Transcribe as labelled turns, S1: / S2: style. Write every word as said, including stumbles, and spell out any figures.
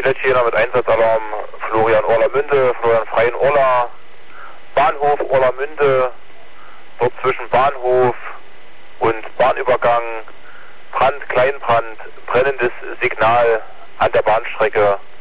S1: Tschetschener mit Einsatzalarm, Florian Orlamünde, Florian Freien Orla, Bahnhof Orlamünde, dort zwischen Bahnhof und Bahnübergang, Brand, Kleinbrand, brennendes Signal an der Bahnstrecke